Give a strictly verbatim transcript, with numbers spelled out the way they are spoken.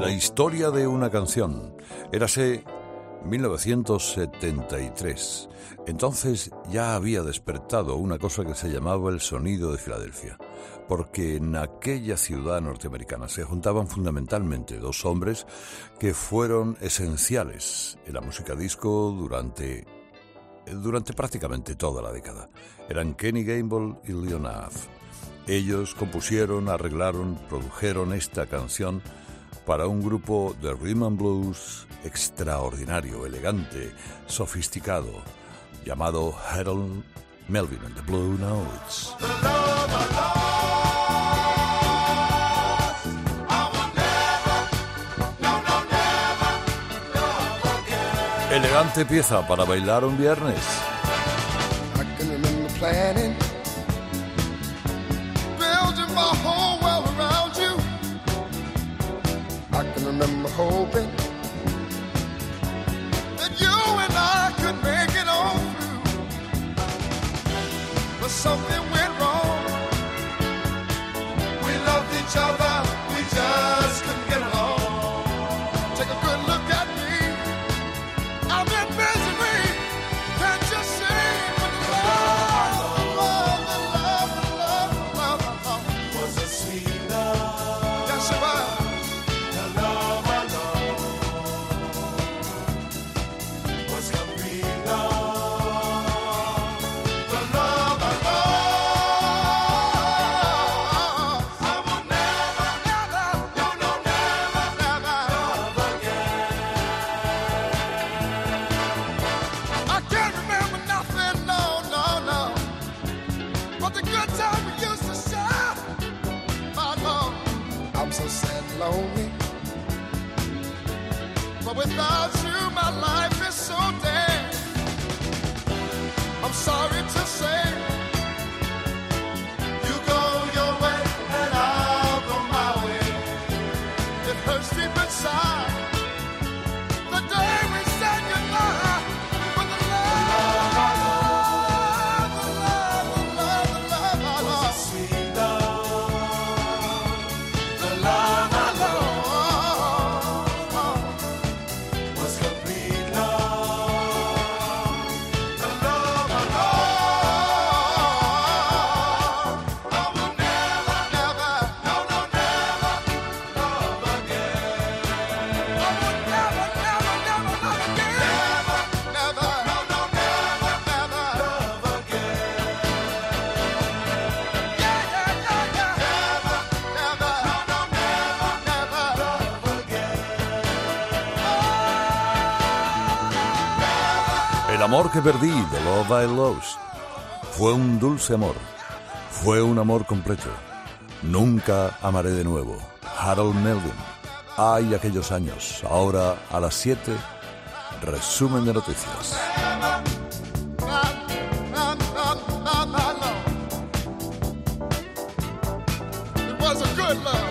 La historia de una canción. Érase mil novecientos setenta y tres. Entonces ya había despertado una cosa que se llamaba el sonido de Filadelfia, porque en aquella ciudad norteamericana se juntaban fundamentalmente dos hombres que fueron esenciales en la música disco durante, durante prácticamente toda la década. Eran Kenny Gamble y Leon Huff. Ellos compusieron, arreglaron, produjeron esta canción para un grupo de rhythm and blues extraordinario, elegante, sofisticado, llamado Harold Melvin and the Blue Notes. Elegante pieza para bailar un viernes. I can remember planning, building my whole world around you. I can remember hoping that you and I could make it all through. But something went wrong. We loved each other, we just couldn't get along. Take a good look at me, I'm in misery. Can't you see? But the love, the love, the love, the love, the love, the love was a sweet love. Yes, it was. Lonely, but without you my life is so dead. I'm sorry to say, you go your way and I'll go my way. It hurts deep inside the day we said goodbye. But the love, the love, the love, the love, the love, was a sweet love. The love El amor que perdí, The Love I Lost, fue un dulce amor, fue un amor completo. Nunca amaré de nuevo. Harold Melvin. Ay, aquellos años. Ahora a las siete, resumen de noticias. It was a good love.